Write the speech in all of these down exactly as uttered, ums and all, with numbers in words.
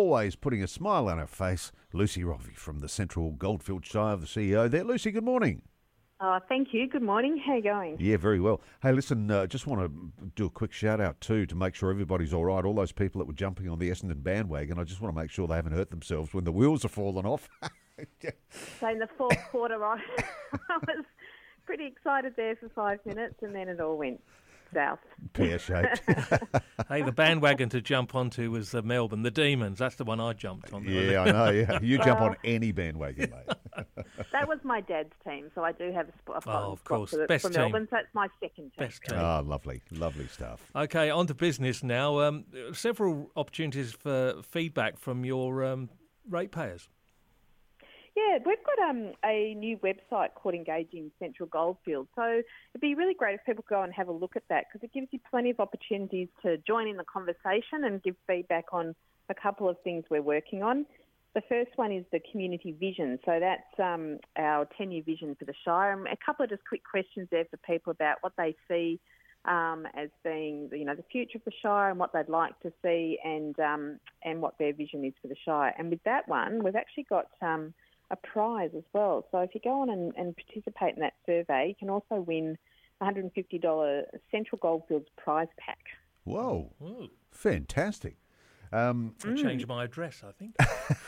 always putting a smile on her face, Lucy Roffey from the Central Goldfields Shire, the C E O there. Lucy, good morning. Oh, thank you. Good morning. How are you going? Yeah, very well. Hey, listen, uh, just want to do a quick shout out too to make sure everybody's all right. All those people that were jumping on the Essendon bandwagon, I just want to make sure they haven't hurt themselves when the wheels are falling off. So in the fourth quarter, I, I was pretty excited there for five minutes, and then it all went south. Pear-shaped. Hey, the bandwagon to jump onto was uh, Melbourne, the Demons. That's the one I jumped on. Yeah, I know, yeah. You jump on any bandwagon, mate. That was my dad's team, so I do have a spot Oh, of course. for, Best for team. Melbourne, so that's my second team. Best team. Ah, lovely, lovely stuff. Okay, on to business now. Um, several opportunities for feedback from your um, ratepayers. Yeah, we've got um, a new website called Engaging Central Goldfields. So it'd be really great if people go and have a look at that, because it gives you plenty of opportunities to join in the conversation and give feedback on a couple of things we're working on. The first one is the community vision. So that's um, our ten-year vision for the Shire. And a couple of just quick questions there for people about what they see um, as being, you know, the future of the Shire and what they'd like to see, and um, and what their vision is for the Shire. And with that one, we've actually got Um, a prize as well. So if you go on and, and participate in that survey, you can also win a one hundred fifty dollars Central Goldfields prize pack. Whoa, Ooh. fantastic. Um, I'll change my address, I think.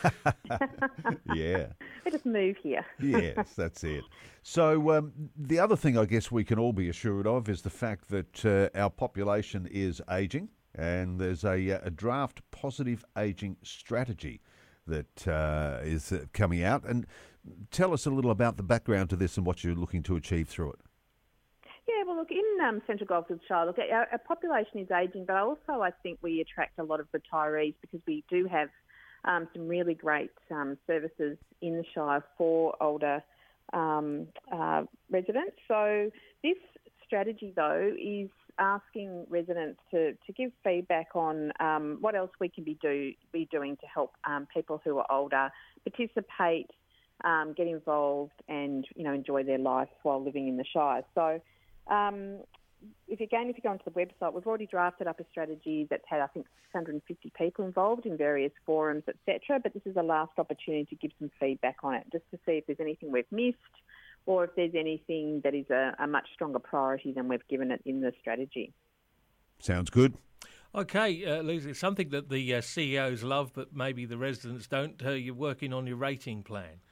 yeah. We just move here. Yes, that's it. So um, the other thing I guess we can all be assured of is the fact that uh, our population is ageing, and there's a, a draft positive ageing strategy that uh, is uh, coming out. And tell us a little about the background to this and what you're looking to achieve through it. Yeah, well, look, in um, Central Goldfields Shire, look, our, our population is ageing, but also I think we attract a lot of retirees because we do have um, some really great um, services in the Shire for older um, uh, residents. So this strategy, though, is asking residents to, to give feedback on um, what else we can be do be doing to help um, people who are older participate, um, get involved, and you know enjoy their life while living in the Shire. So, um, if again, if you go onto the website, we've already drafted up a strategy that's had I think six hundred fifty people involved in various forums, et cetera. But this is the last opportunity to give some feedback on it, just to see if there's anything we've missed, or if there's anything that is a, a much stronger priority than we've given it in the strategy. Sounds good. Okay, uh, Lucy, something that the uh, C E Os love, but maybe the residents don't. Uh, you're working on your rating plan.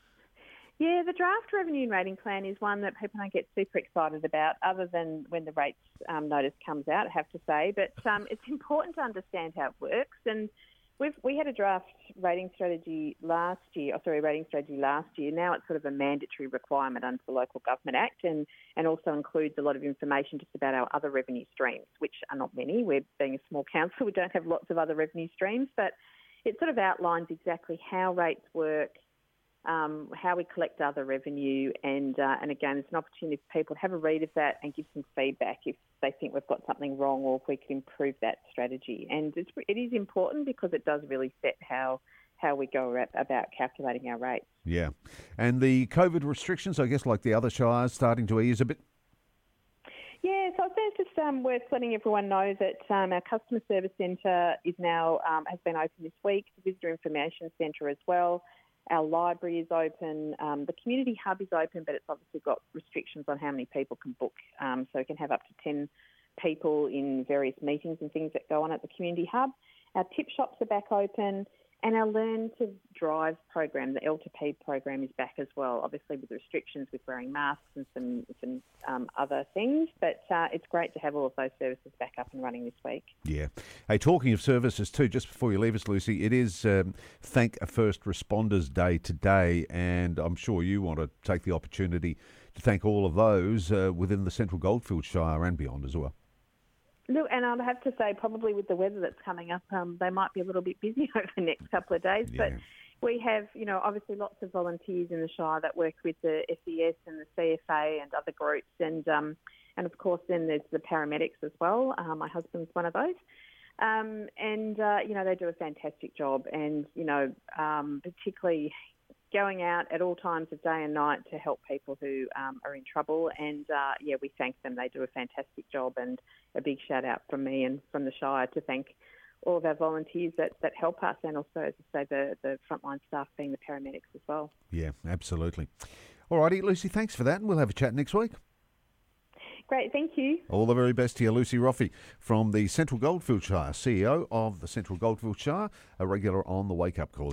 Yeah, the draft revenue and rating plan is one that people don't get super excited about, other than when the rates um, notice comes out, I have to say. But um, it's important to understand how it works. And we've we had a draft rating strategy last year, oh, sorry, rating strategy last year. Now it's sort of a mandatory requirement under the Local Government Act, and, and also includes a lot of information just about our other revenue streams, which are not many. We're being a small council, we don't have lots of other revenue streams, but it sort of outlines exactly how rates work, Um, how we collect other revenue, and uh, and again, it's an opportunity for people to have a read of that and give some feedback if they think we've got something wrong or if we can improve that strategy. And it's, it is important because it does really set how how we go about calculating our rates. Yeah. And the COVID restrictions, I guess, like the other shires, starting to ease a bit? Yeah, so I think it's just um, worth letting everyone know that um, our customer service centre is now um, has been open this week, the visitor information centre as well. Our library is open. Um, the community hub is open, but it's obviously got restrictions on how many people can book. Um, so we can have up to ten people in various meetings and things that go on at the community hub. Our tip shops are back open, and our Learn to Drive program, the L two P program, is back as well, obviously with restrictions with wearing masks and some, some um, other things. But uh, it's great to have all of those services back up and running this week. Yeah. Hey, talking of services too, just before you leave us, Lucy, it is um, Thank First Responders Day today, and I'm sure you want to take the opportunity to thank all of those uh, within the Central Goldfields Shire and beyond as well. Look, and I'd have to say probably with the weather that's coming up, um, they might be a little bit busy over the next couple of days. Yeah. But we have, you know, obviously lots of volunteers in the Shire that work with the S E S and the C F A and other groups. And, um, and of course, then there's the paramedics as well. Uh, my husband's one of those. Um, and, uh, you know, they do a fantastic job. And, you know, um, particularly going out at all times of day and night to help people who um, are in trouble. And, uh, yeah, we thank them. They do a fantastic job, and a big shout out from me and from the Shire to thank all of our volunteers that, that help us, and also, as I say, the, the frontline staff being the paramedics as well. Yeah, absolutely. All righty, Lucy, thanks for that, and we'll have a chat next week. Great, thank you. All the very best to you, Lucy Roffey from the Central Goldfields Shire, C E O of the Central Goldfields Shire, a regular on the Wake Up Call.